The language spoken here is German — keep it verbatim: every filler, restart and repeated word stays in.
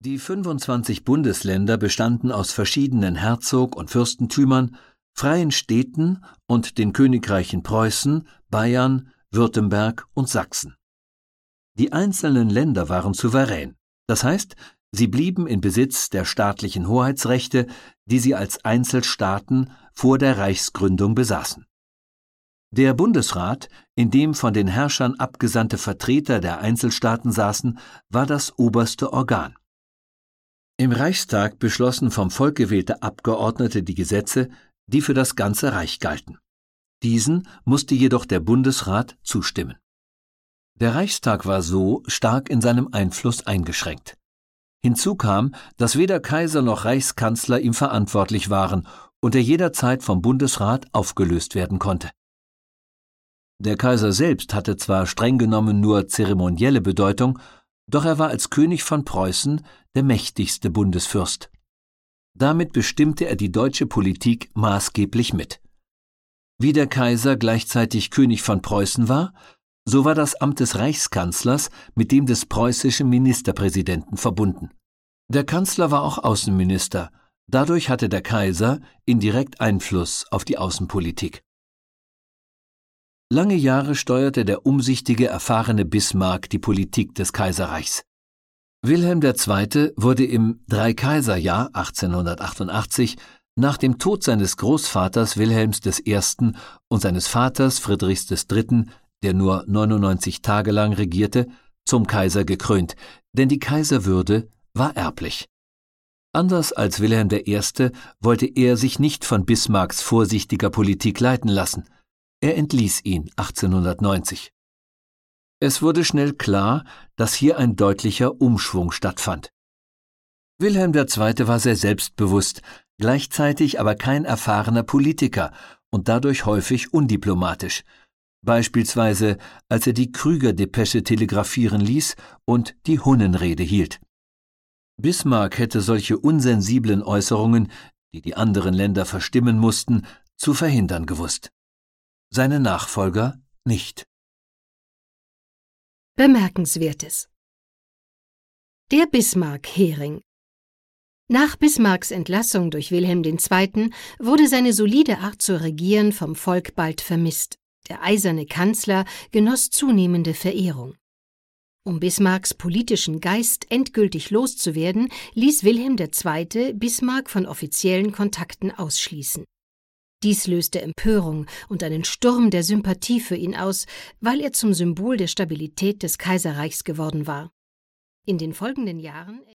Die fünfundzwanzig Bundesländer bestanden aus verschiedenen Herzog- und Fürstentümern, freien Städten und den Königreichen Preußen, Bayern, Württemberg und Sachsen. Die einzelnen Länder waren souverän, das heißt, sie blieben in Besitz der staatlichen Hoheitsrechte, die sie als Einzelstaaten vor der Reichsgründung besaßen. Der Bundesrat, in dem von den Herrschern abgesandte Vertreter der Einzelstaaten saßen, war das oberste Organ. Im Reichstag beschlossen vom Volk gewählte Abgeordnete die Gesetze, die für das ganze Reich galten. Diesen musste jedoch der Bundesrat zustimmen. Der Reichstag war so stark in seinem Einfluss eingeschränkt. Hinzu kam, dass weder Kaiser noch Reichskanzler ihm verantwortlich waren und er jederzeit vom Bundesrat aufgelöst werden konnte. Der Kaiser selbst hatte zwar streng genommen nur zeremonielle Bedeutung, doch er war als König von Preußen der mächtigste Bundesfürst. Damit bestimmte er die deutsche Politik maßgeblich mit. Wie der Kaiser gleichzeitig König von Preußen war, so war das Amt des Reichskanzlers mit dem des preußischen Ministerpräsidenten verbunden. Der Kanzler war auch Außenminister, dadurch hatte der Kaiser indirekt Einfluss auf die Außenpolitik. Lange Jahre steuerte der umsichtige, erfahrene Bismarck die Politik des Kaiserreichs. Wilhelm der Zweite wurde im Dreikaiserjahr achtzehnhundertachtundachtzig nach dem Tod seines Großvaters Wilhelms des Ersten und seines Vaters Friedrichs des Dritten, der nur neunundneunzig Tage lang regierte, zum Kaiser gekrönt, denn die Kaiserwürde war erblich. Anders als Wilhelm der Erste wollte er sich nicht von Bismarcks vorsichtiger Politik leiten lassen. Er entließ ihn achtzehnhundertneunzig. Es wurde schnell klar, dass hier ein deutlicher Umschwung stattfand. Wilhelm der Zweite war sehr selbstbewusst, gleichzeitig aber kein erfahrener Politiker und dadurch häufig undiplomatisch, beispielsweise als er die Krüger-Depesche telegrafieren ließ und die Hunnenrede hielt. Bismarck hätte solche unsensiblen Äußerungen, die die anderen Länder verstimmen mussten, zu verhindern gewusst. Seine Nachfolger nicht. Bemerkenswertes. Der Bismarck-Hering. Nach Bismarcks Entlassung durch Wilhelm der Zweite wurde seine solide Art zu regieren vom Volk bald vermisst. Der eiserne Kanzler genoss zunehmende Verehrung. Um Bismarcks politischen Geist endgültig loszuwerden, ließ Wilhelm der Zweite Bismarck von offiziellen Kontakten ausschließen. Dies löste Empörung und einen Sturm der Sympathie für ihn aus, weil er zum Symbol der Stabilität des Kaiserreichs geworden war. In den folgenden Jahren